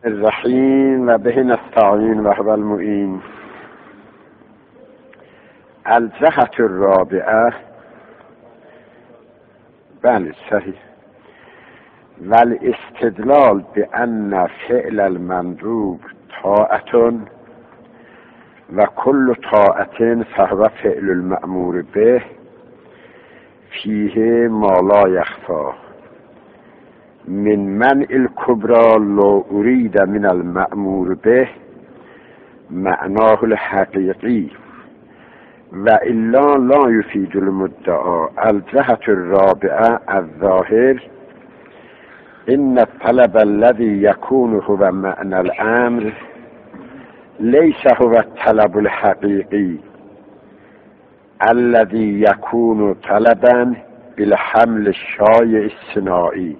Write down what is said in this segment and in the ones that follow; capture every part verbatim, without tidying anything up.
الرحیم و به نستعین و هو المعین. الجهة الرابعه، بله صحیح، والاستدلال بأن فعل المندوب طاعة و کل طاعة فهو فعل المأمور به فیه ما لا یخفی من منع الکبرى لا ارید من المأمور به معناه الحقیقی و الا لا یفید المدعا. الجهة الرابعه الظاهر ان الطلب الذي يكون هو معنى الامر ليس هو الطلب الحقيقي الذي يكون طلبا بالحمل الشائع الصناعي،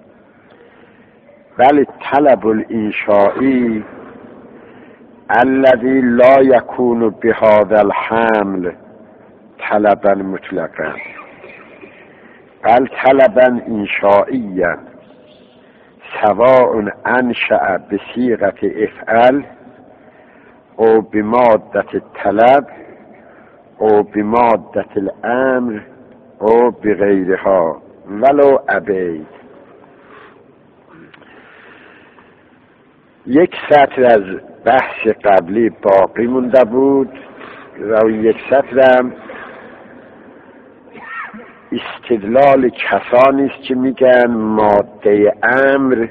بل الطلب الانشائي الذي لا يكون بهذا الحمل طلبا مطلقا بل طلبا انشائيا سواء انشأ بصيغة افعل او بمادة الطلب او بمادة الامر او بغیرها ولو ابید. یک سطر از بحث قبلی باقی مونده بود و یک سطرم استدلال کسانی است که میگن ماده امر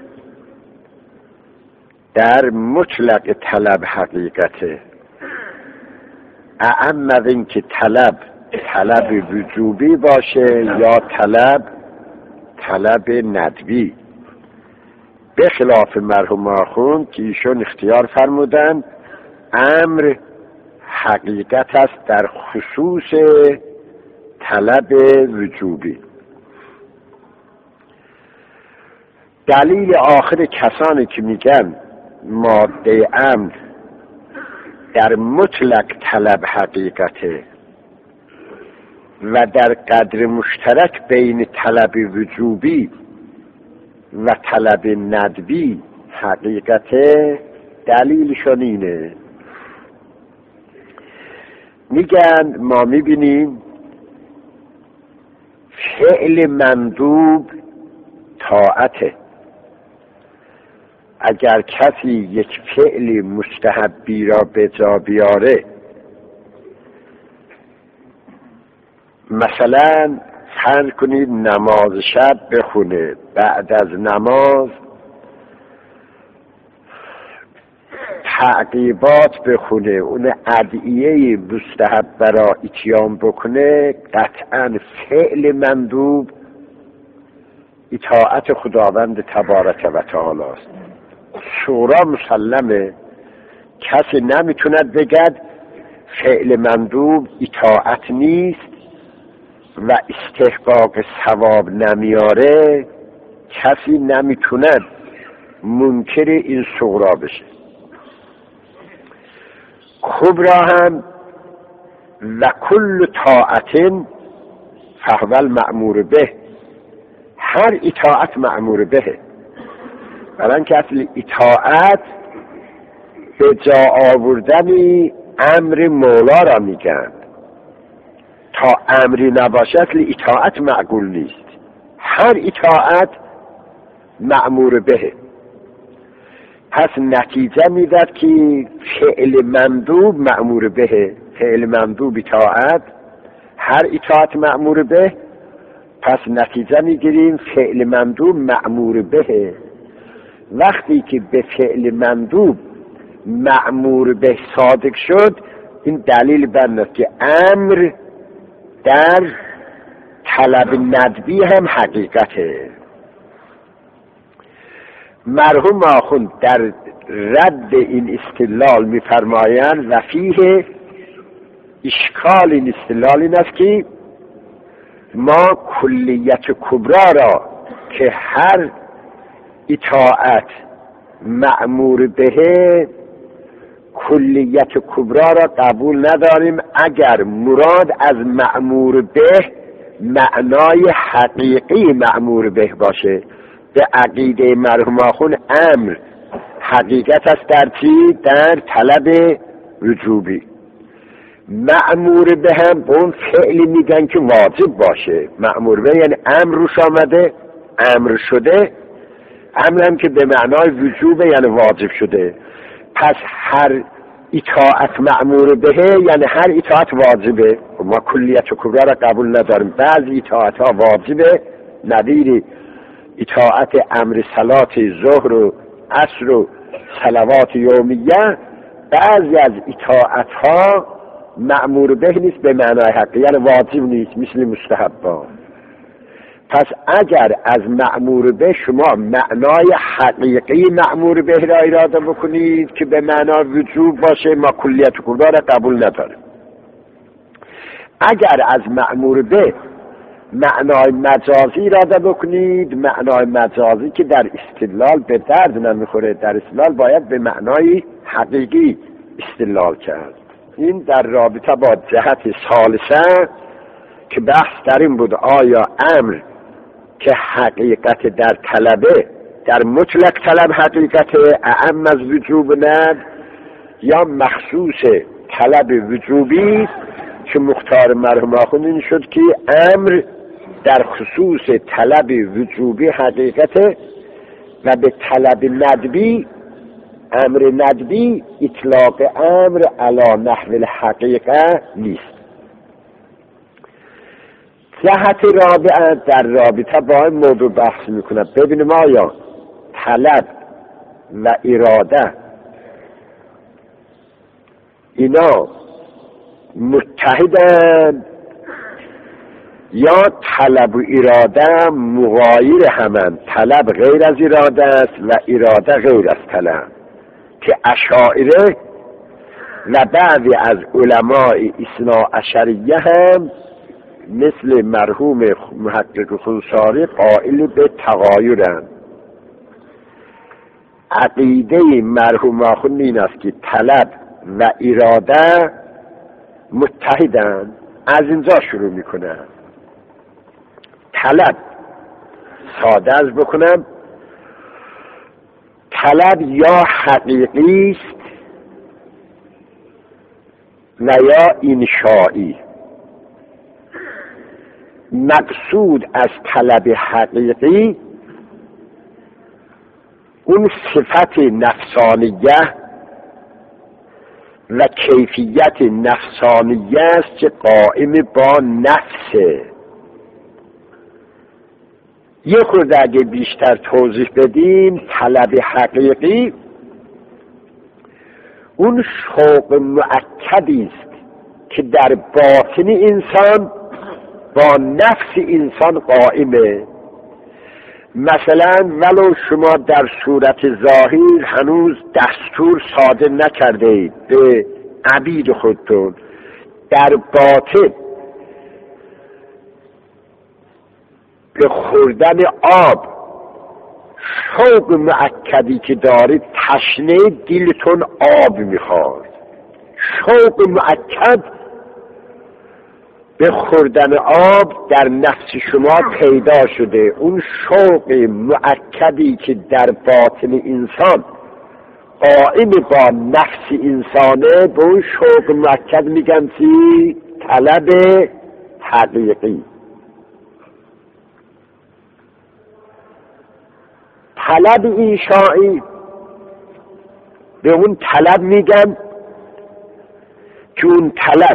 در مطلق طلب حقیقته، اعم از این که طلب طلب وجوبی باشه یا طلب طلب ندبی، به خلاف مرحوم آخوند که ایشون اختیار فرمودن امر حقیقت است در خصوص طلب وجوبی. دلیل آخر کسانی که میگن ماده امر در مطلق طلب حقیقته و در قدر مشترک بین طلب وجوبی و طلب ندبی حقیقته، دلیلشون اینه، میگن ما میبینیم فعل مندوب طاعته. اگر کسی یک فعل مستحبی را به جا بیاره، مثلا فرض کنید نماز شب بخونه، بعد از نماز تعقیبات بخونه، اون ادعیه مستحب را اتیان بکنه، قطعا فعل مندوب اطاعت خداوند تبارک و تعالی است. شورا مسلمه، کسی نمیتوند بگد فعل مندوب اطاعت نیست و استحقاق ثواب نمیاره، کسی نمیتوند منکر این شورا بشه. کبرا هم و کل طاعت فهو المأمور به، هر اطاعت مأمور به، برای که اصل اطاعت به جا آوردن امر مولا را میگن. تا امری نباشه اصل اطاعت معقول نیست، هر اطاعت مأمور به. پس نتیجه میداد که فعل مندوب مأمور به، فعل مندوب اطاعت، هر اطاعت مأمور به. پس نتیجه میگیریم فعل مندوب مأمور به. وقتی که به فعل مندوب مأمور به صادق شد، این دلیل بر که امر در طلب ندبی هم حقیقته. مرحوم آخوند در رد این استدلال می‌فرمایند و فیه اشکال این استدلال این است که ما کلیت کبرا را که هر اطاعت مأمور به، کلیت کبرا را قبول نداریم اگر مراد از مأمور به معنای حقیقی مأمور به باشه. به عقیده مرحوم آخوند امر حقیقت است در چی؟ در طلب وجوبی. مأمور به هم به اون فعلی میگن که واجب باشه. مأمور به یعنی امر روش آمده، امر شده، امر هم که به معنای وجوب یعنی واجب شده. پس هر اطاعت مأمور بهه یعنی هر اطاعت واجبه. ما کلیت و کبرا را قبول نداریم. بعضی اطاعت ها واجبه، نظیر اطاعت امر صلات ظهر و عصر و صلوات یومیه. بعضی از اطاعت ها مأمور به نیست به معنای حقی، یعنی واجب نیست، مثل مستحبا. پس اگر از مأمور به شما معنای حقیقی مأمور به را اراده بکنید که به معنای وجوب باشه، ما کلیت و کبرا را قبول نداریم. اگر از مأمور به معنای مجازی اراده بکنید، معنای مجازی که در استدلال به درد نمیخوره، در استدلال باید به معنای حقیقی استدلال کرد. این در رابطه با جهت ثالثه که بحث در این بود آیا امر که حقیقت در طلبه، در مطلق طلب حقیقت اعم از وجوب ند، یا مخصوص طلب وجوبی که مختار مرحوم آخوند این شد که امر در خصوص طلب وجوبی حقیقت و به طلب ندبی، امر ندبی اطلاق امر علی نحو الحقیقه نیست. جهت رابعه در رابطه با این موضوع بحث میکنم. ببینیم آیا طلب و اراده اینا متحدن یا طلب و اراده مغایر همن؟ طلب غیر از اراده است و اراده غیر از طلب، که اشاعره و بعضی از علماء اثنا عشریه هم مثل مرحوم محقق خونساری قائل به تغایرند. عقیده مرحوم آخوند این است که طلب و اراده متحدند. از اینجا شروع میکنم. طلب ساده از بکنم، طلب یا حقیقی است و یا انشائی. مقصود از طلب حقیقی اون صفت نفسانیه و کیفیت نفسانیه است که قائم با نفسه. یک خورده اگه بیشتر توضیح بدیم، طلب حقیقی اون شوق مؤکدی است که در باطن انسان با نفس انسان قائمه. مثلا ولو شما در صورت ظاهر هنوز دستور صادر نکرده اید به عبید خودتون، در باطن به خوردن آب شوق مؤکدی که دارید، تشنه دلتون آب میخواد، شوق مؤکد به خوردن آب در نفس شما پیدا شده. اون شوق مؤکدی که در باطن انسان قائم با نفس انسانه، به اون شوق مؤکد میگن چی؟ طلب حقیقی. طلب انشائی به اون طلب میگن که اون طلب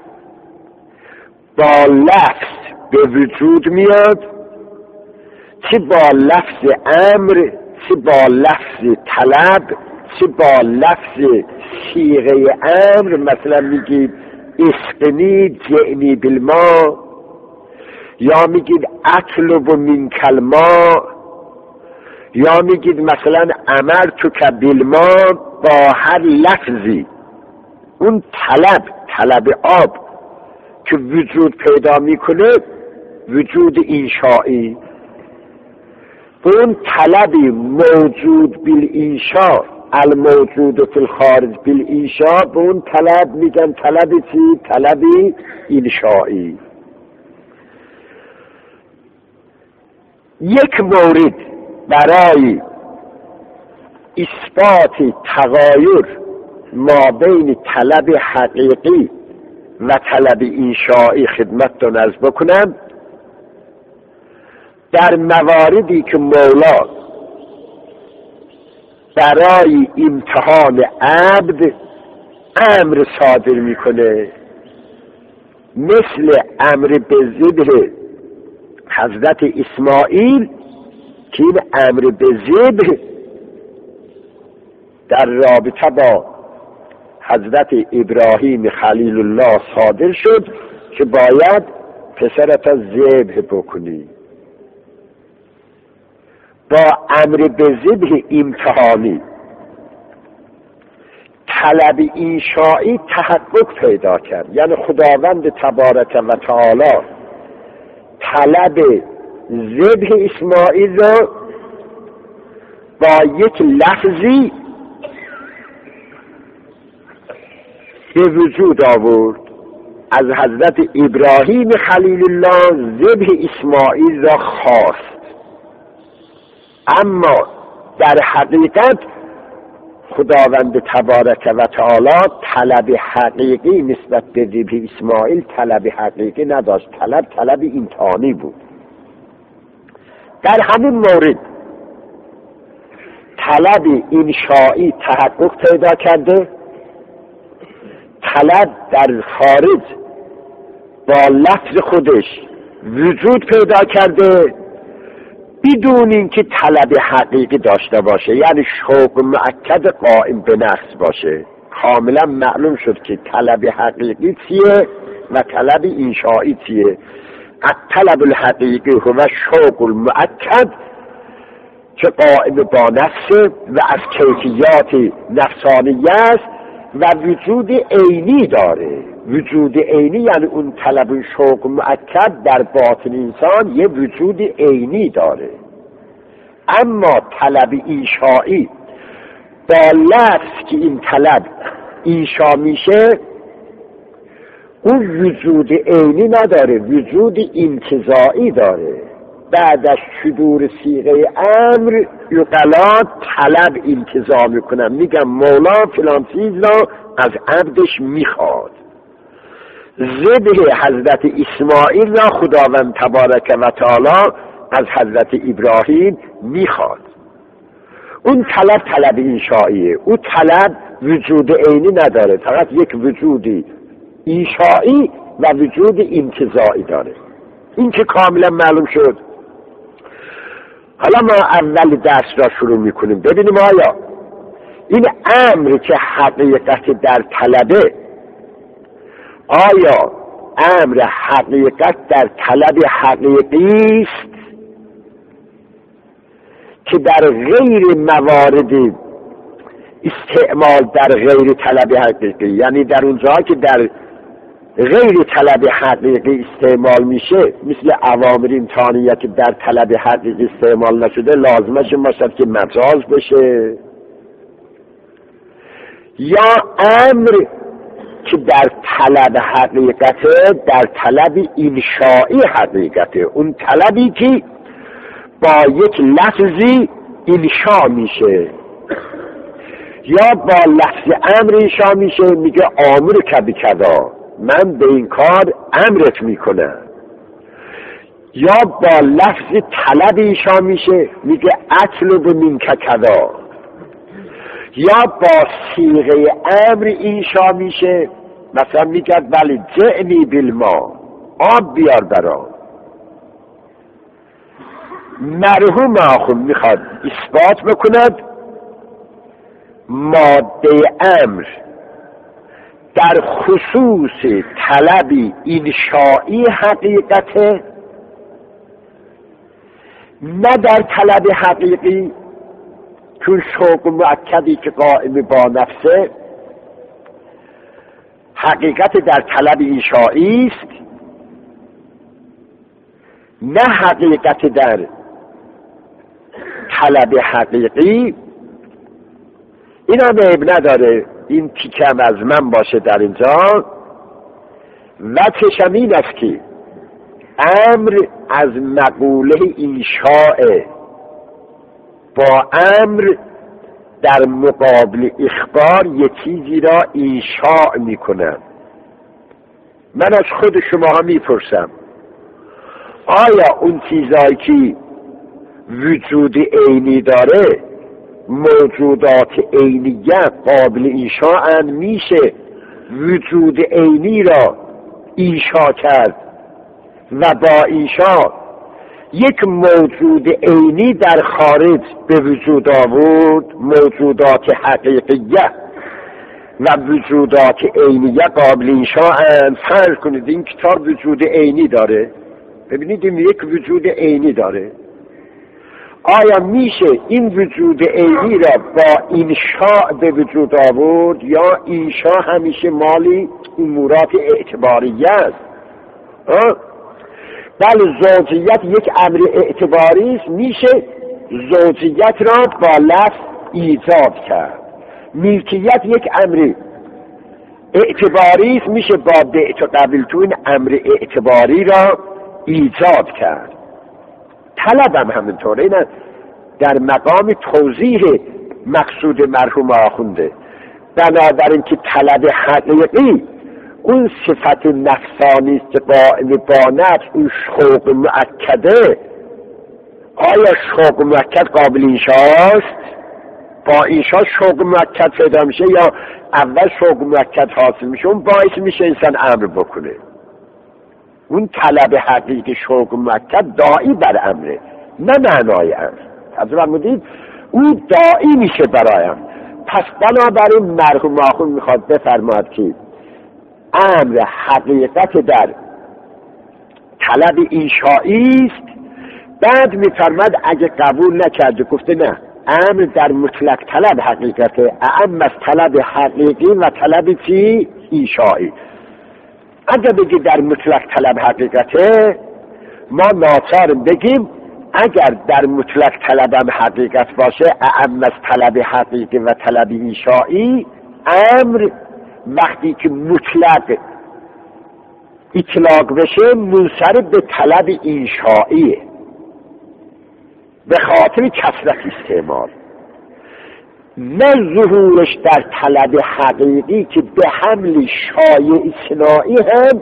با لفظ به وجود میاد، چه با لفظ امر، چه با لفظ طلب، چه با لفظ صیغه امر. مثلا میگید اسقنی جئنی بالماء، یا میگید اطلب منک الماء، یا میگید مثلا امرتک بالماء. با هر لفظی اون طلب، طلب آب که وجود پیدا میکنه، وجود انشائی، به اون طلبی موجود بالانشاء، الموجود فی الخارج بالانشاء، به اون طلب میگن طلب چی؟ طلبی انشائی. یک مورد برای اثبات تغایر ما بین طلب حقیقی و طلب انشائی خدمتتون عرض بکنم. در مواردی که مولا برای امتحان عبد امر صادر میکنه، مثل امر به ذبح حضرت اسماعیل که این امر به ذبح در رابطه با حضرت ابراهیم خلیل الله صادر شد که باید پسرت ذبح بکنی. با امر به ذبح امتحانی طلب انشائی تحقق پیدا کرد، یعنی خداوند تبارک و تعالی طلب ذبح اسماعیل را با یک لفظی به وجود آورد. از حضرت ابراهیم خلیل الله ذبح اسماعیل را خواست، اما در حقیقت خداوند تبارک و تعالی طلب حقیقی نسبت به ذبح اسماعیل طلب حقیقی نداشت، طلب طلب امتحانی بود. در همین مورد طلب انشائی تحقق پیدا کرده، طلب در خارج با لفظ خودش وجود پیدا کرده بدون اینکه طلب حقیقی داشته باشه، یعنی شوق مؤکد قائم به نفس باشه. کاملا معلوم شد که طلب حقیقی چیه و طلب انشائی چیه. الطلب الحقیقی هو شوق المؤکد که قائم با نفسه و از کیفیات نفسانیه است و وجود عینی داره. وجود عینی یعنی اون طلب شوق مؤکد در باطن انسان یه وجود عینی داره. اما طلب انشائی با لفظ که این طلب انشا میشه اون وجود عینی نداره، وجود انتزاعی داره. بعد از صدور صیغه امر یقلا طلب انتزاع میکنم، میگم مولا فلان چیز را از عبدش میخواد. ذبح حضرت اسماعیل را خداوند تبارک و تعالی از حضرت ابراهیم میخواد. اون طلب طلب انشائیه، اون طلب وجود عینی نداره، فقط یک وجودی انشائی و وجود انتزاعی داره. این که کاملا معلوم شد. حالا ما اول درس را شروع میکنیم. ببینیم آیا این امر که حقیقت در طلبه، آیا امر حقیقت در طلب حقیقی است که در غیر موارد استعمال در غیر طلب حقیقی، یعنی در اونجا که در غیر طلب حقیقی استعمال میشه، مثل اوامر امتحانیه که در طلب حقیقی استعمال نشده لازمش باشد که مجاز بشه، یا امر که در طلب حقیقته در طلب انشائی حقیقته، اون طلبی که با یک لفظی انشا میشه یا با لفظ امر انشا میشه، میگه آمر کبی کدا، من به این کار امرت میکنم. یا با لفظ طلب انشا میشه، میگه اطلب منک کدا. یا با صیغه امر انشا میشه، مثلا میگه ولی جعنی بالما، آب بیار برام. مرحوم آخون میخواد اثبات بکند ماده امر در خصوص طلبی انشائی حقیقته، نه در طلب حقیقی، چون شوق مؤکدی که قائم با نفسه حقیقت در طلب انشائی است، نه حقیقت در طلب حقیقی. این هم عیب نداره، این تیکم از من باشه در اینجا. و چشمین است که امر از مقوله انشاء با امر در مقابل اخبار یه چیزی را انشاء میکنن. من از خود شما ها میپرسم آیا اون چیزایی که وجود عینی داره، موجودات عینیه قابل انشاء میشه وجود عینی را انشاء کرد و با انشاء یک موجود عینی در خارج به وجود آورد، موجودات حقیقیه و وجودات عینیه قابل انشاء. فرض کنید این کتاب وجود عینی داره، ببینید این یک وجود عینی داره، آیا میشه این وجود عینی را با انشاء به وجود آورد یا انشاء همیشه مالی امورات اعتباریه است؟ بله زوجیت یک امر اعتباری است، میشه زوجیت را با لفظ ایجاد کرد. ملکیت یک امر اعتباری است، میشه با بعت و قبلت این امر اعتباری را ایجاد کرد. طلب هم همینطوره، نه در مقام توضیح مقصود مرحوم آخونده. بنابراین که طلب حقیقی اون صفت نفسانی است که قائم با نفس، اون شوق مؤکده، آیا شوق مؤکد قابل انشاست؟ با انشا شوق مؤکد پیدا میشه یا اول شوق مؤکد حاصل میشه اون باعث میشه انسان امر بکنه؟ اون طلب حقیقی شوق مؤکد داعی بر امره، نه معنای امر. از فرمودید اون داعی میشه برایم. پس بنابراین مرحوم آخوند میخواد بفرماد که امر حقیقت در طلب انشایی است. بعد میفرماد اگه قبول نکرده، گفته نه امر در مطلق طلب حقیقته، اعم از طلب حقیقی و طلب چی؟ انشایی. اگه بگی در مطلق طلب حقیقته، ما ناچار بگیم اگر در مطلق طلبم حقیقت باشه، اعم از طلب حقیقی و طلب انشایی، امر وقتی که مطلق اطلاق بشه منصرف به طلب انشاییه به خاطر کثرت استعمال، نه ظهورش در طلب حقیقی که به حمل شایع صناعی هم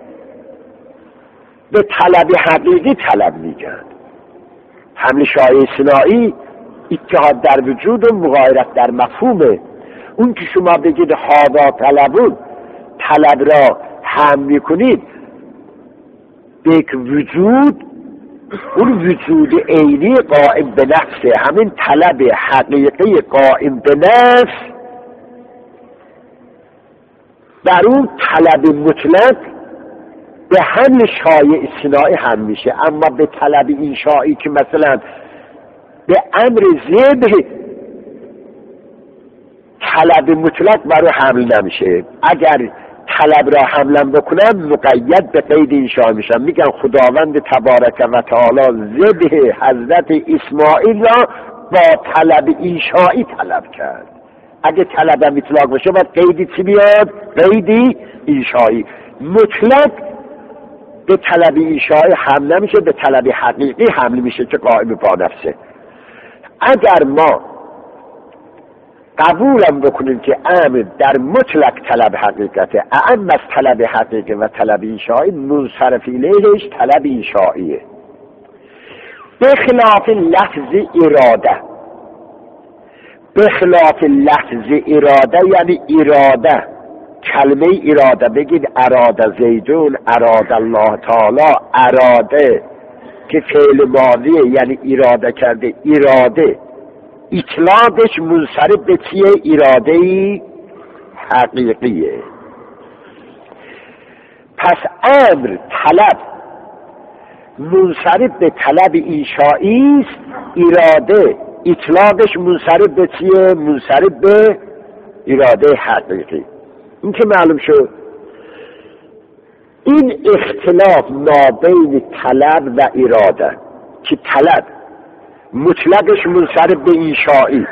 به طلب حقیقی طلب میگن. حمل شایع صناعی اتحاد در وجود و مغایرت در مفهومه. اون که شما بگید هاذا طلبون، طلب را هم میکنید به یک وجود، اون وجود عینی قائم به نفسه، همین طلب حقیقی قائم به نفس در اون طلب مطلق به حمل شایع صناعی هم میشه. اما به طلب انشایی که مثلا به امر ذبح طلب مطلق برای حمل نمیشه. اگر طلب را حملم بکنم مقید به قید انشا میشم. میگن خداوند تبارک و تعالی ذبح حضرت اسماعیل را با طلب انشایی طلب کرد. اگه طلبم اطلاق بشه باید قیدی چی بیاد؟ قیدی انشایی. مطلق به طلب انشایی حمل نمیشه، به طلب حقیقی حمل میشه که قائم با نفسه. اگر ما قبولم بکنیم که امر در مطلق طلب حقیقته، اعم از طلب حقیقی و طلب انشایی، منصرف الیهش طلب انشاییه. به خلاف لفظ اراده، به خلاف لفظ اراده یعنی اراده، کلمه اراده بگید اراده زیدون، اراده الله تعالی، اراده که فعل ماضیه یعنی اراده کرده، اراده اطلاقش منصرف به چیه؟ اراده‌ای حقیقیه. پس امر طلب منصرف به طلب انشایی است، اراده اطلاقش منصرف به چیه؟ منصرف به اراده حقیقی. این که معلوم شد. این اختلاف مابین طلب و اراده که طلب مطلقش منصرف به انشایی،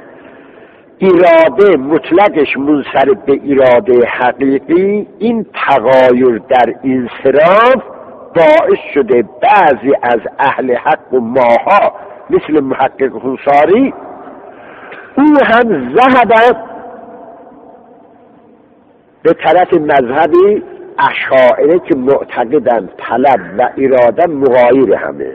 اراده مطلقش منصرف به اراده حقیقی، این تغایر در انصراف باعث شده بعضی از اهل حق و ماها مثل محقق حصاری او هم ذهب به طرف مذهبی اشاعره که معتقدند طلب و اراده مغایر همه.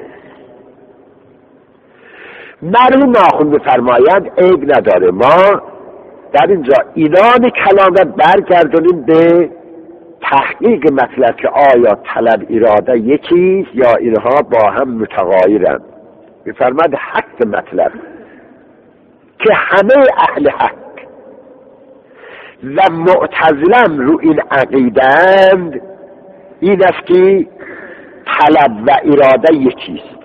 مرحوم آخوند می‌فرمایند عیب نداره ما در اینجا اینان کلام را برگردونیم به تحقیق مطلب که آیا طلب اراده یکیست یا اینها با هم متغایرند. می‌فرماید حق مطلب که همه اهل حق و معتزلم رو این عقیدند این است که طلب و اراده یکیست.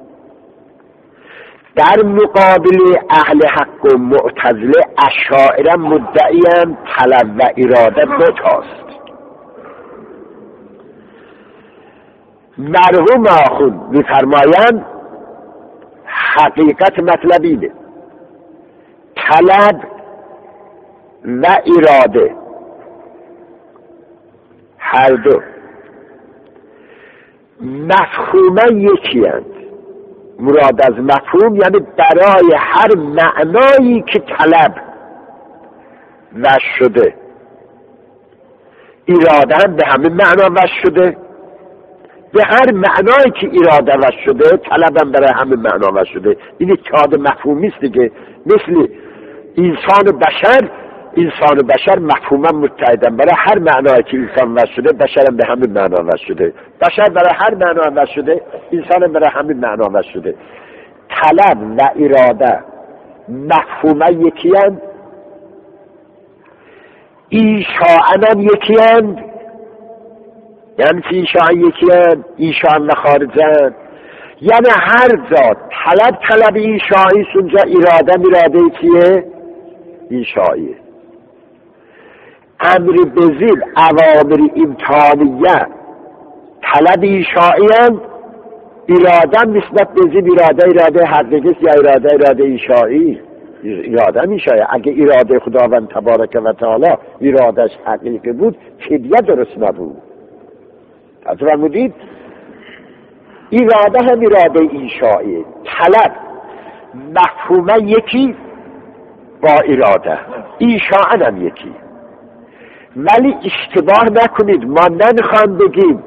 در مقابل اهل حق و معتزله اشاعره مدعیان طلب و اراده دو تاست. مرحوم آخوند می‌فرمایند حقیقت مطلب اینه طلب و اراده هر دو مفهوما یکی هستند. مراد از مفهوم یعنی برای هر معنایی که طلب وش شده اراده هم به همین معنا وش شده، به هر معنایی که اراده وش شده طلب هم برای همین معنا وش شده. این اتحاد مفهومی است دیگه. مثل انسان بشر، انسان بشر مفهوما متحدن، برای هر معنایی که انسان وش شده بشر هم به همین معنا وش شده، بشر برای هر معنا وش شده انسان هم برای همین معنا وش شده. طلب و اراده مفهوما یکی هستند، ایشاعن هم یکی هستند. یعنی که ایشاعن یکی هستند، ایشاعن و خارجن، یعنی هر جا طلب طلب ایشاعی است اونجا اراده اراده کیه؟ ایشاعیه. امر بزیل اوامر امتحانیه طلب ایشاعی هم اراده نسبت بزیل اراده اراده حقیقی یا اراده اراده ایشاعی. اراده میشاید اگه اراده خداوند تبارک و تعالی ارادهش حقیقی بود فدیه درست نبود. از فرمودید اراده هم اراده ایشاعی. طلب مفهومه یکی با اراده، ایشاعن هم یکی. ولی اشتباه نکنید، ما نمیخوام بگیم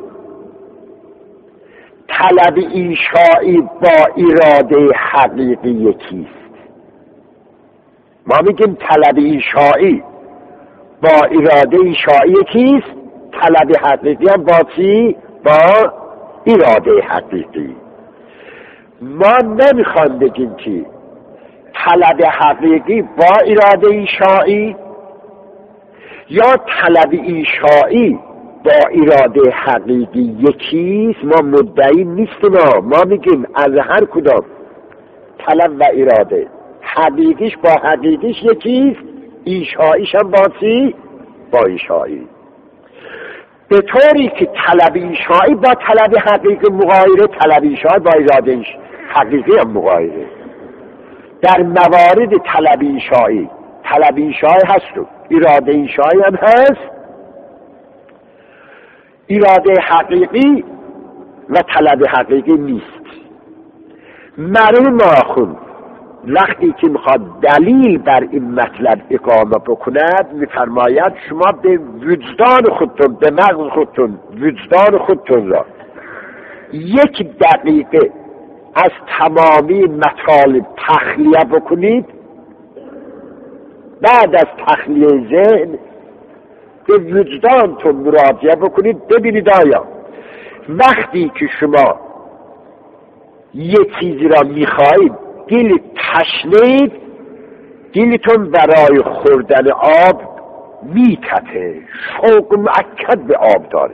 طلب ایشاعی با اراده حقیقی یکیست. ما میگیم طلب ایشاعی با اراده ایشاعی یکیست، طلب حقیقی هم با چی؟ با اراده حقیقی. ما نمیخوام بگیم که طلب حقیقی با اراده ایشاعی یا طلب ایشاعی با اراده حقیقی یکیست. ما مدعی نیستیم، ما ما میگیم از هر کدام طلب و اراده حقیقیش با حقیقیش یکیست، ایشاعیش هم با چی؟ با ایشاعی. به طوری که طلب ایشاعی با طلب حقیقی مغایره، طلب ایشاعی با اراده حقیقی هم مغایره. در موارد طلب ایشاعی طلب ایشاعی هست و اراده ایشاعی هم هست، اراده حقیقی و طلب حقیقی نیست. مرحوم آخوند وقتی که میخواد دلیل بر این مطلب اقامه بکند میفرماید شما به وجدان خودتون، به مغز خودتون، وجدان خودتون را یک دقیقه از تمامی مطالب تخلیه بکنید. بعد از تخلیه ذهن به وجدانتون مراجعه بکنید، ببینید آیا وقتی که شما یک چیزی را میخواهید دل تشنید، دلتون برای خوردن آب میتپه، شوق مؤکد به آب داره،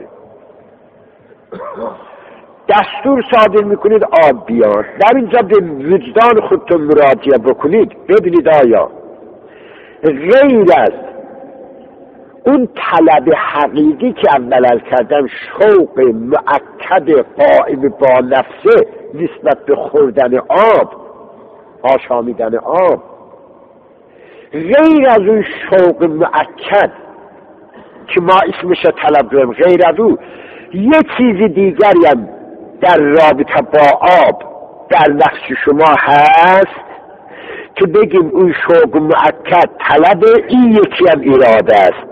دستور صادر میکنید آب بیار. در اینجا به وجدان خودتون مراجعه بکنید، ببینید آیا غیر از اون طلب حقیقی که اول کردم، شوق مؤکد قائم با نفسه نسبت به خوردن آب، آشامیدن آب، غیر از اون شوق مؤکد که ما اسمش طلب داریم، غیر از اون یه چیز دیگری هم در رابطه با آب در نفس شما هست که بگیم اون شوق مؤکد طلب، این یکی هم اراده است.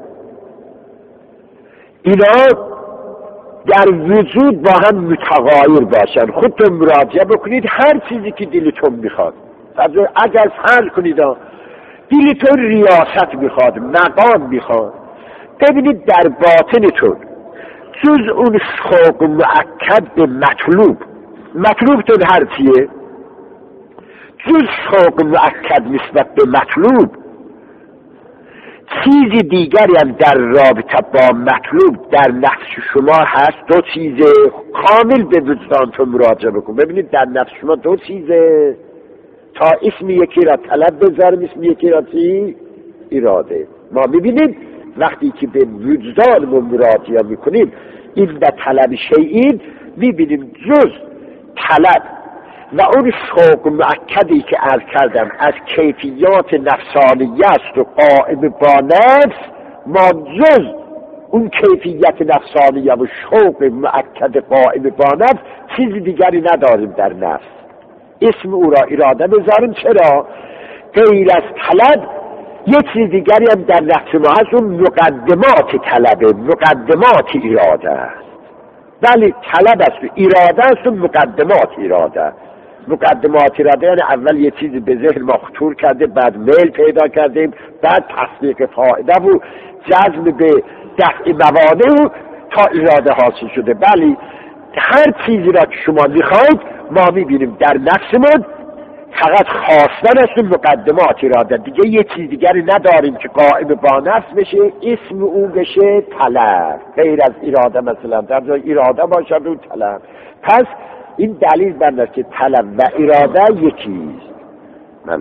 اینا در وجود با هم متغایر باشن. خودتون مراجعه بکنید، هر چیزی که دلتون میخواد اگر فرض کنید دلتون ریاست میخواد، مقام میخواد، ببینید در باطنتون جز اون شوق مؤکد به مطلوب، مطلوبتون هر چیه، جز شوق مؤکد نسبت به مطلوب چیز دیگری هم در رابطه با مطلوب در نفس شما هست. دو چیز کامل به وجدانتون مراجعه بکن، ببینید در نفس شما دو چیزه، تا اسم یکی را طلب بذارم، اسم یکی را چی؟ اراده. ما میبینیم وقتی که به وجدان مراجعه میکنیم این به طلب شیئین، میبینیم جز طلب و اون شوق مؤکدی که عرض کردم از کیفیات نفسانیه است و قائم با نفس، ما جز اون کیفیت نفسانیه و شوق مؤکد قائم با نفس چیز دیگری نداریم در نفس. اسم او را اراده بذاریم. چرا؟ غیر از طلب یک چیز دیگری هم در نفس ما هست، اون مقدمات طلبه، مقدمات اراده است. ولی طلب است و اراده است و مقدمات اراده. مقدمات اراده یعنی اول یه چیزی به ذهن ما خطور کرده، بعد میل پیدا کردیم، بعد تصدیق فائده و جذب به دفع موانع تا اراده حاصل شده. ولی هر چیزی را که شما میخواید ما میبینیم در نفسمون فقط خواستن است و مقدمات اراده، دیگه یه چیز دیگری نداریم که قائم با نفس بشه، اسم اون بشه طلب، غیر از اراده. مثلا در جای اراده باشد اون طلب. پس این دلیل بر است که طلب و اراده یکیست. بله.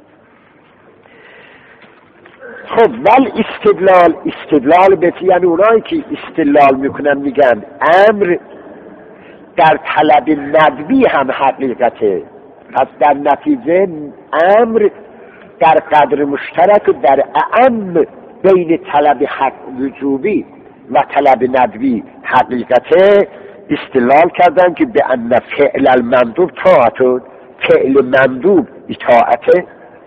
خب ول استدلال، استدلال بهتی یعنی اونایی که استدلال میکنن میگن امر در طلب ندبی هم حقیقته، پس در نتیجه امر در قدر مشترک و در اعم بین طلب حق وجوبی و طلب ندبی حقیقته استدلال کردن که به ان فعل المندوب طاعت، فعل مندوب اطاعته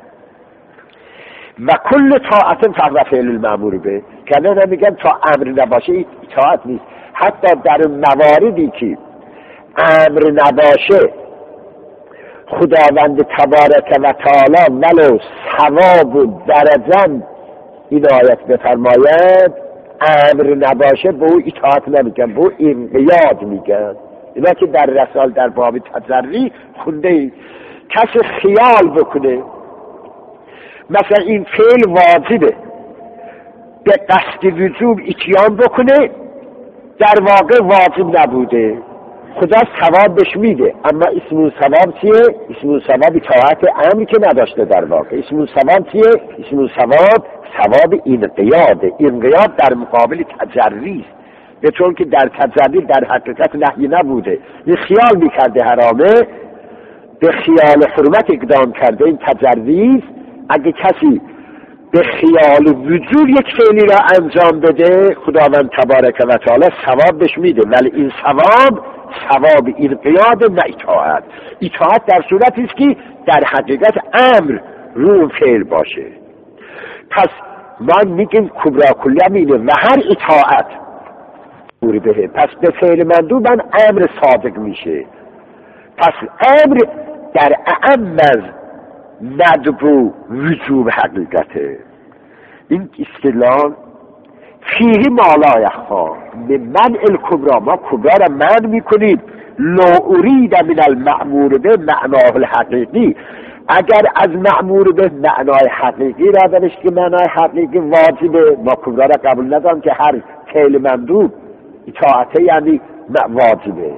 و کل طاعت فقط فعل المأمور به، که نه میگن تا امر نباشه اطاعت نیست. حتی در مواردی که امر نباشه خداوند تبارک و تعالی ولو ثواب و درجه عنایت بفرماید، امر نباشه به او اطاعت نمیگن، به او انقیاد میگن. اینا که در رسال در باب تجری خونده ای. کسی خیال بکنه مثلا این فعل واجبه، به قصد وجوب اتیان بکنه، در واقع واجب نبوده، خدا ثواب بهش میده، اما اسم ثواب چیه؟ اسم ثواب اطاعت امری که نداشته در واقع. اسم ثواب چیه؟ اسم ثواب ثواب انقیاده. انقیاد در مقابل تجری است، به طور که در تجری در حقیقت نهی نبوده، این خیال میکرده حرامه، به خیال حرمت اقدام کرده، این تجری است. اگه کسی به خیال وجود یک فعلی را انجام بده خداوند تبارک و تعالی ثواب بهش میده، ولی این ثواب ثواب انقیاد نه اطاعت. اطاعت در صورتی است که در حقیقت امر رو فعل باشه. پس ما میگیم کبرا کلی اینه و هر اطاعت بهه، پس به فعل مندوب من امر صادق میشه. پس امر در اعم از ندب و وجوب حقیقته. این اصطلاح فیه مالا یخفا به منع الکبرا، ما کبرا را منع میکنیم لو ارید من المأمور به معناه الحقیقی، اگر از مأمور به معنای حقیقی را دانش که معنای حقیقی واجبه، ما کبرا را قبول ندارم که هر فعل مندوب اطاعته یعنی واجبه.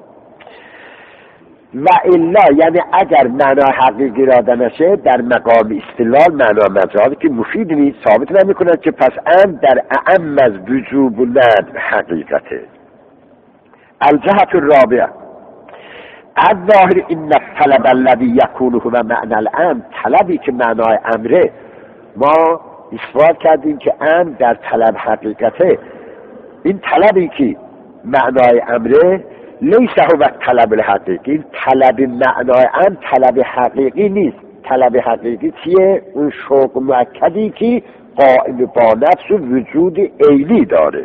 و الا یعنی اگر معنای حقیقی را دانشه در مقام استدلال معنا مجازی که مفید نیست، ثابت نمی کند که پس ام در اعم از وجوب و ندب حقیقته. الجهت الرابعه الظاهر این طلب الذی یکونه و معنی الامر، طلبی که معنای امره، ما اثبات کردیم که امر در طلب حقیقته. این طلبی که معنای امره لیس هو طلب الحقیقی، طلب معنای امر طلب حقیقی نیست، طلب حقیقی چیه؟ اون شوق مؤکدی که قائم با نفس و وجود عینی داره.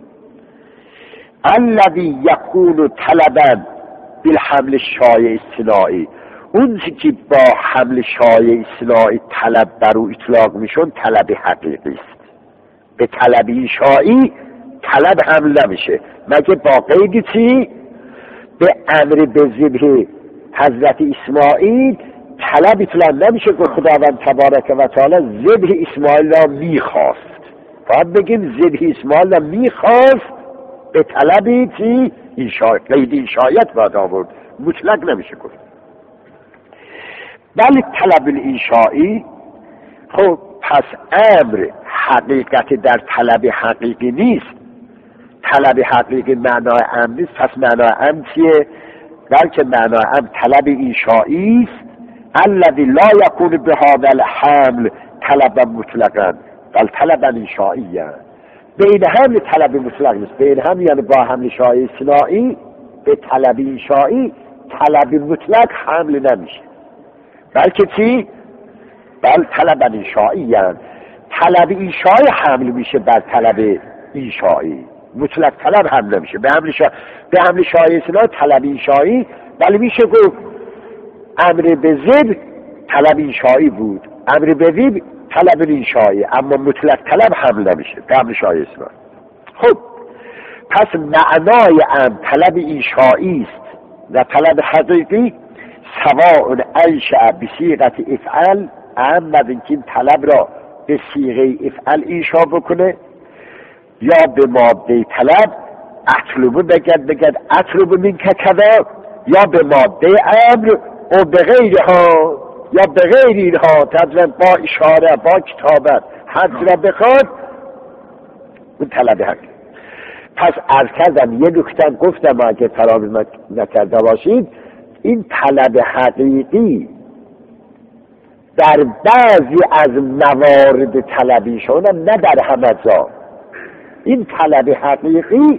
الذی یکون طلبا بالحمل شایع اصطناعی، اون که با حمل شایع اصطناعی طلب بر او اطلاق میشون طلب حقیقی است. به طلب انشائی طلب حمل نمیشه مگه با قید چی؟ به امر به ذبح حضرت اسماعیل طلب اطلاق نمیشه که خداوند تبارک و تعالی ذبح اسماعیل را میخواست. باید بگیم ذبح اسماعیل را میخواست به طلبی چی؟ انشاء، قید انشایت باید آورد، مطلق نمیشه گفت. ولی طلب الانشائی، خب پس امر حقیقت در طلب حقیقی نیست. طلب حقیقی معنای امر نیست، پس معنای امر چیه؟ بلکه معنای امر طلب انشائی است. الذی لا یکون بهذا الحمل طلبا مطلقا بل طلبا انشائی. بین حمل طلب مطلق نیست، بین حمل یعنی با حمل شایع اصطناعی به طلب انشائی طلب مطلق حمل نمیشه، بلکه چی؟ بل طلب انشائی، یعنی طلب انشائی حمل میشه بر طلب انشائی، مطلق طلب حمل نمیشه. به حمل شا... به حمل شایع اصطناعی طلب انشائی، ولی میشه گفت امر به ذبح طلب انشائی بود، امر به ذبح طلب انشائی، اما مطلق طلب حمل نمیشه به حمل شایع اصطناعی. خب پس معنای امر طلب انشائی است و طلب حقیقی سواء انشأ بصیغه افعل، اما اینکه این طلب را به صیغه افعل انشا بکنه یا به ماده طلب اطلب بگد بگد اطلب منک کذا، یا به ماده امر و به غیرها یا به غیر اینها تدرن با اشاره با کتابت حد را بخواد، اون طلب حقیقی. پس عرض کردم یه نکته گفتم اگه فراموش نکرده باشید، این طلب حقیقی در بعضی از موارد طلبیشون، نه در همه جا. این طلب حقیقی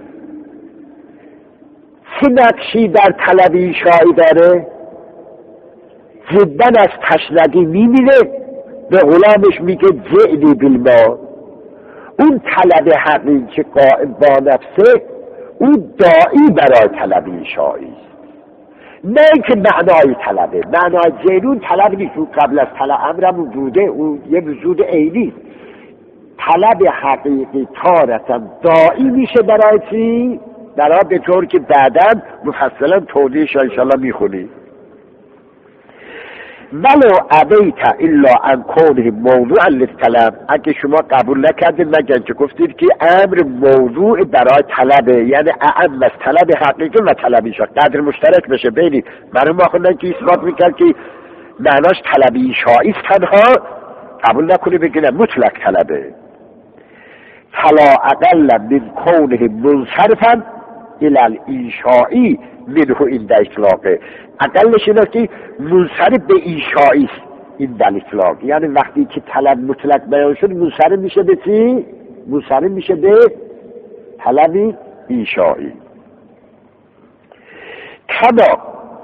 چه نقشی در طلب انشائی داره؟ جدا از تشنگی میمیره به غلامش میگه جئنی بالماء. اون طلب حقیقی که قائم با نفسه اون داعی برای طلب انشائی است، نه اینکه معنای طلبه. معنای جنون طلب نیست، اون قبل از طلب امرمون بوده، اون یه وجود عینی. طلب حقیقی تارتا داعی میشه برای چی؟ برای به طور که بعداً مفصلا توضیحش انشاءالله میخونی. ولو ابیت الا ان کونه موضوعا للطلب، اگه شما قبول نکردید مگر که گفتید که امر موضوع برای طلبه، یعنی اعم از طلب حقیقی و طلب انشائی قدر مشترک بشه بینی مرحوم آخوندن که اثبات میکرد که معناش طلب انشائی است تنها، قبول نکنی بگید مطلق طلبه. فلا اقل من کونه منصرفا الى الانشائی منه این در اطلاقه، اقلش اینه که منصرف به انشائی است این در اطلاق، یعنی وقتی که طلب مطلق بیان شد منصرف میشه به چی؟ منصرف میشه به طلب انشائی. کما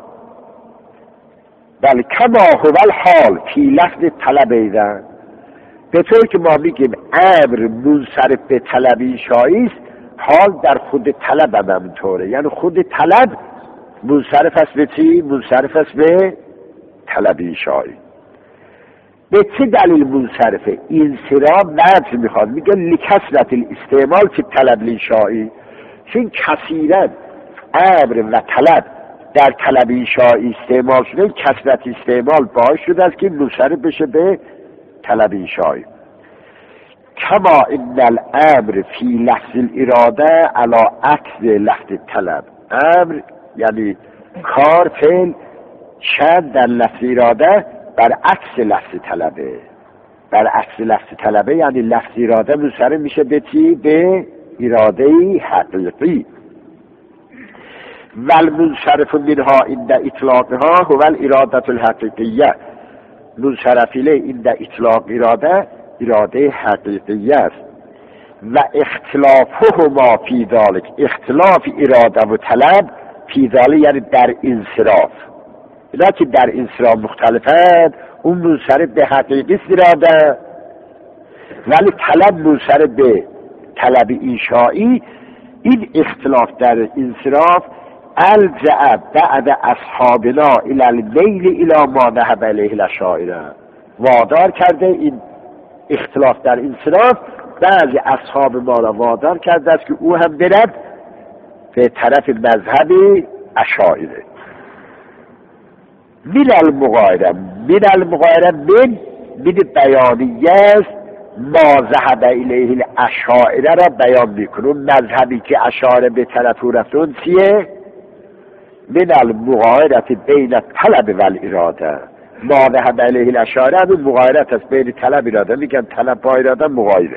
بل کما هو الحال فی لفظ طلب ایضا، به طور که ما میگیم امر منصرف به طلب انشائی است، حال در خود طلب هم همینطوره، یعنی خود طلب منصرف است به چی؟ منصرف است به طلب انشائی. به چه دلیل منصرفه؟ انصراف وجه میخواد، میگه لکثرت الاستعمال فی طلب الانشائی، چون کثیرا امر و طلب در طلب انشائی استعمال شده، کثرت استعمال باعث شده است که منصرف بشه به طلب انشائی. کما ان الامر فی لفظ الاراده علی عکس لفظ طلب، امر یعنی کار فعل شد در لفظ اراده برعکس لفظ طلبه، برعکس لفظ طلبه یعنی لفظ اراده منصرف میشه به چی؟ به اراده حقیقی. والمنصرف منها عند اطلاقها هو الاراده الحقیقیه، منصرف الیه عند اطلاق اراده اراده حقیقی است. و اختلافهما فی ذلک، اختلاف اراده و طلب فی ذلک یعنی در انصراف، اینا که در انصراف مختلفند اون منصرف به حقیقی اراده، ولی طلب منصرف به طلب انشایی. این اختلاف در انصراف الجأ بعد اصحابنا الى المیل الى ما ذهب الیه الاشاعره، وادار کرده این اختلاف در انصراف بعضی اصحاب ما را وادار کرده است که او هم برد به طرف مذهب اشاعره. من المغایره، من المغایره من من بیانیه ما ذهب الیه الاشاعره را بیان میکنه. مذهبی که اشاعره به طرف او رفتن چیه؟ من المغایره بین طلب و الاراده. ما ذهب الیه الاشاعره همون مغایرت است بین طلب اراده، میگن طلب با اراده مغایره.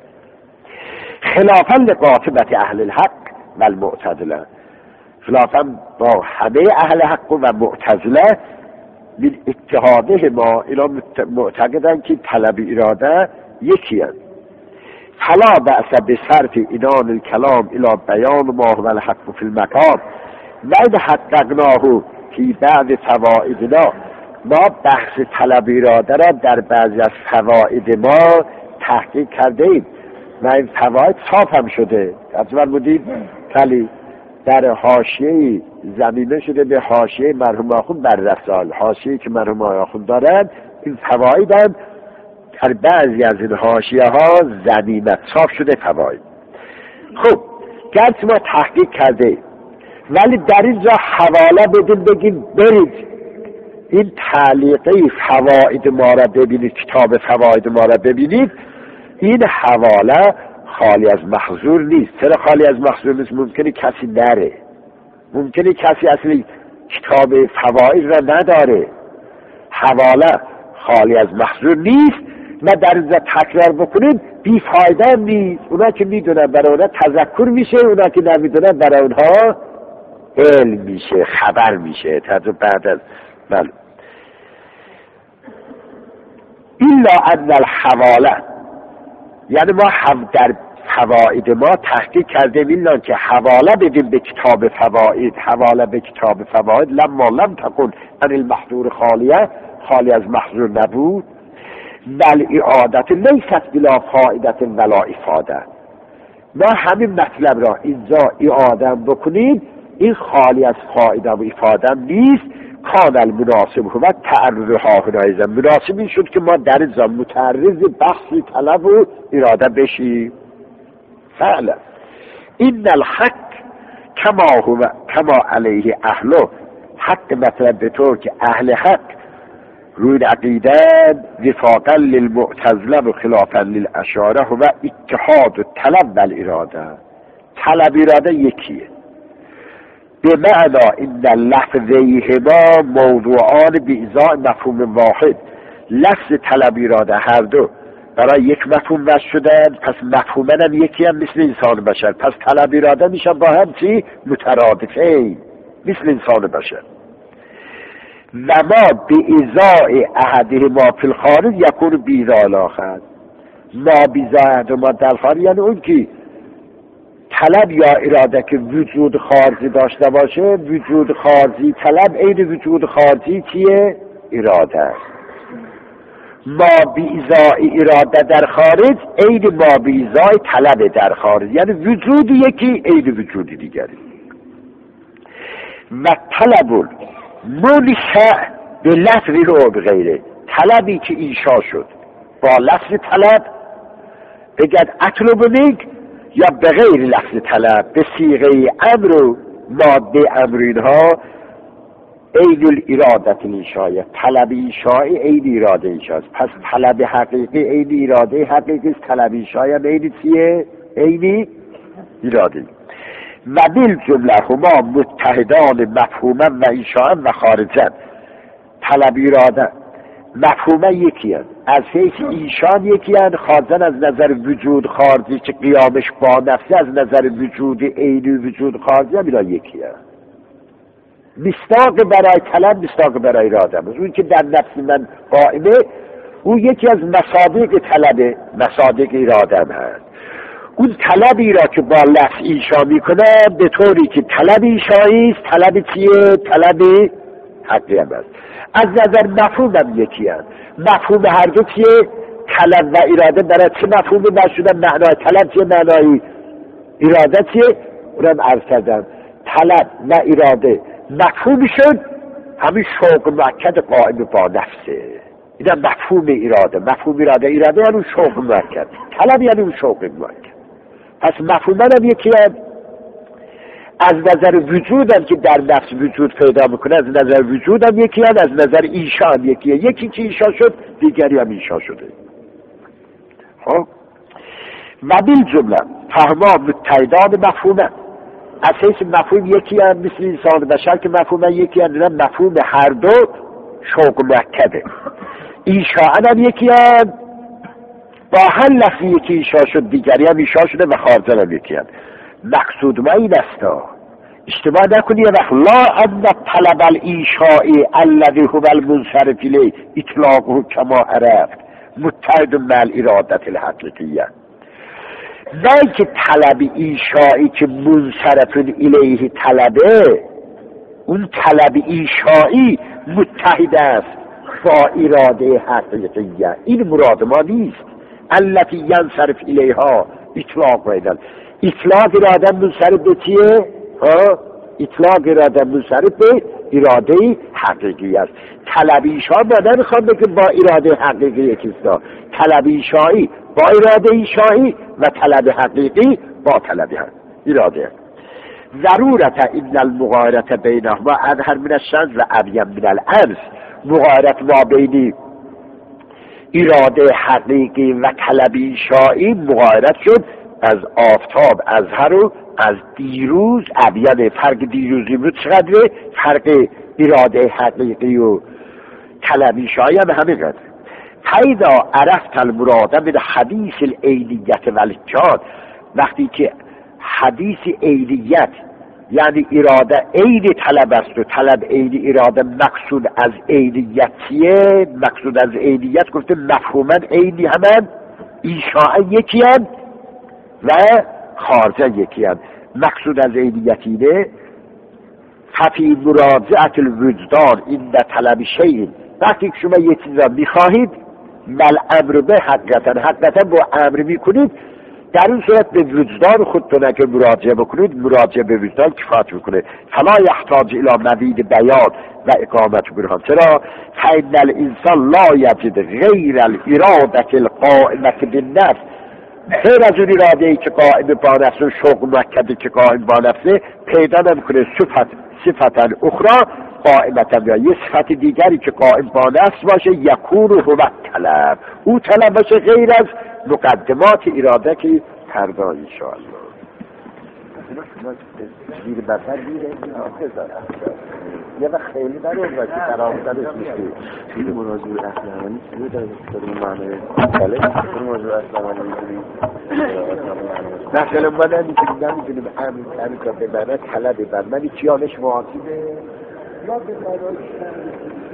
خلافا لقاطبت اهل الحق و المعتزله، خلافا با همه اهل حق و معتزله من اتحاده ما اینا معتقدن که طلب اراده یکی هست. فلا بأس بصرف اینان الکلام الى بیان ما هو الحق فی المقام بعد حققناه فی بعض فوائدنا. ما بحث طلب اراده را در بعضی از فواید ما تحقیق کردیم و این فواید صاف هم شده. از من بودید کلی در حاشیه زمینه شده به حاشیه مرحوم آخوند بر رسال، حاشیه که مرحوم آخوند دارند. این فواید هم در بعضی از این حاشیه ها زمینه صاف شده فواید. خب گرچه ما تحقیق کرده ولی در اینجا حواله بدیم بگیم برید این تعلیقه فواید ما را ببینید، کتاب فواید ما را ببینید. این حواله خالی از محظور نیست. چرا خالی از محظور نیست؟ ممکنه کسی نره، ممکنه کسی اصلی کتاب فواید را نداره. حواله خالی از محظور نیست و در اینجا تکرار بکنید بی فایده نیست. اونا که میدونن برای اونا تذکر میشه، اونا که نمیدونن برای اونها علم میشه، خبر میشه. تجربه بعد از بله الا ان الحواله، یعنی ما هم در فواید ما تحقیق کردیم اینا که حواله بدیم به کتاب فواید، حواله به کتاب فواید لما لم تکن ان المحظور خالیه، خالی از محظور نبود. بل اعادت لیست بلا فائدت ولا افاده. ما همین مطلب را اینجا اعاده بکنیم این خالی از فائده و افاده نیست. کان المناسب و تعرض ها هنایزم، مناسب این شد که ما در اینجا متعرض بحثی طلب و اراده بشیم. فعلا این الحق کما هو کما علیه اهله، حق مطلب به طور که اهل حق روی عقیده وفاقا للمعتزله و خلافا للاشاعره و اتحاد و طلب و اراده. طلب اراده یکیه، به معنا این لفظیهما موضوعان بیزاء مفهوم واحد. لفظ طلب اراده هر دو برای یک مفهوم وضع شدن، پس مفهومن هم یکی هم مثل انسان بشر، پس طلب اراده میشن با هم چی؟ مترادفین مثل انسان بشر. و ما به ازاء احده ما فی الخارج یکون بیزاء الاخر. ما بیزاء احده ما در خارج یعنی اون که طلب یا اراده که وجود خارجی داشته باشه، وجود خارجی طلب عین وجود خارجی چیه؟ اراده است. ما بیزای اراده در خارج عین ما بیزای طلب در خارج، یعنی وجود یکی عین وجود دیگری. و طلب منشأ به لفظی رو بغیره، طلبی که انشا شد با لفظ طلب بگد اطلب نیک، یا به غیر لفظ طلب به صیغه امر و ماده امر اینها عین الارادت الانشائیه، طلب انشائی عین اراده انشاست. پس طلب حقیقی عین اراده حقیقی است، طلب انشائی هم عین چیه؟ عین اراده. و بالجمله هما متحدان مفهوما و انشاء و خارجا. طلب اراده مفهوما یکی هست، از حیث ایشان یکی هست، خارجن از نظر وجود خارجی که قیامش با نفسی از نظر وجود عینی وجود خارجی هم اینا یکی هست. مصداق برای طلب مصداق برای اراده هست. اون که در نفس من قائمه اون یکی از مصادیق طلب، مصادیق اراده هم هست. اون طلبی را که با لفظ ایشا میکنه به طوری که طلب ایشایی است، طلب چیه؟ طلب حقی هم هست. از نظر مفهوم هم یکی هست. مفهوم هر دو چیه؟ طلب و اراده برای چه مفهومی برشدن؟ معنای طلب چیه؟ معنای اراده چیه؟ اونم عرض کردم طلب و اراده مفهومی شد همین شوق مؤکد قائم با نفسه. اینم مفهوم اراده. مفهوم اراده اراده یعنی اون شوق مؤکد، طلب یعنی اون شوق مؤکد. پس مفهومن هم یکی هم از نظر وجود هم که در نفس وجود پیدا میکنه، از نظر وجود هم یکی هم، از نظر ایشا هم یکیه. یکی که ایشا شد دیگری هم ایشا شده. خب و بیل جمله فهما متحدان مفهومه. از حیث مفهوم یکی هم مثل انسان بشر که مفهوم یکی هم مفهوم هر دو شوق مؤکده. ایشا هم یکی هم با هر لفظی یکی ایشا شد دیگری هم ایشا شده و خارجن هم یکی هم. مقصود ما این است اشتباه نکنی وقت لا ان طلب الایشائی الذی هو المنصرف الیه اطلاقه کما عرفت متحد مع الارادة الحقیقیه. نه که طلب ایشائی که منصرف الیه طلبه، اون طلب ایشائی متحد است با اراده حقیقیه. این مراد ما نیست. التي ينصرف الیها اطلاق ویدن. اطلاق اراده منصرف به چیه؟ ها؟ اطلاق اراده منصرف به اراده حقیقی است. طلب ایشا ما نمیخوام که با اراده حقیقی یکیست. طلب ایشایی با اراده ایشایی و طلب حقیقی با طلب اراده. ضرورت این المغایرت بینهما اظهر من الشمس و ابین من الامس. مغایرت ما بینی اراده حقیقی و طلب ایشایی مغایرت شد از آفتاب اظهر و از دیروز ابین. فرق دیروز امروز چقدره؟ فرق اراده حقیقی و طلب ایشایی هم همین قدر. پیدا عرفت المراد من حدیث العینیت و الجاد. وقتی که حدیث عینیت یعنی اراده عین طلب است و طلب عین اراده، مقصود از عینیت چیه؟ مقصود از عینیت گفته مفهوما عینی همان، ایشاء یکی هم و خارجه یکی هم. مقصود از عینیت اینه ففی مراجعت الوجدان این در طلب شیء. وقتی که شما یه چیز را میخواهید مل امر به حقیقتا حقیقتا با امر میکنید، در این صورت به وجدان خودتون اگر مراجعه بکنید مراجعه به وجدان کفایت میکنه. فلا یحتاج الی مزید بیان و اقامت برهان. چرا؟ فإن الانسان لا یجد غیر الاراده القائمة بالنفس. غیر از اون اراده ای که قائم با نفس و شوق مؤکدی که قائم با نفسه پیدا نمیکنه صفت صفتا اخرى قائمتا یا یه صفت دیگری که قائم با نفس باشه یکون هو طلب. او طلب باشه غیر از مقدمات اراده که فردا انشاءالله زیر بسر میره این آخه داره یه وقت خیلی برای باشه در آفتادش میشه. این مراجعه اخلاقانی چیزی داره که معنی کله این مراجعه اخلاقانی میدونی مثلا ما نمیتونیم نمیتونیم همین همین که به معنی طلبه بر منی چیانش معاصیبه یا به معنی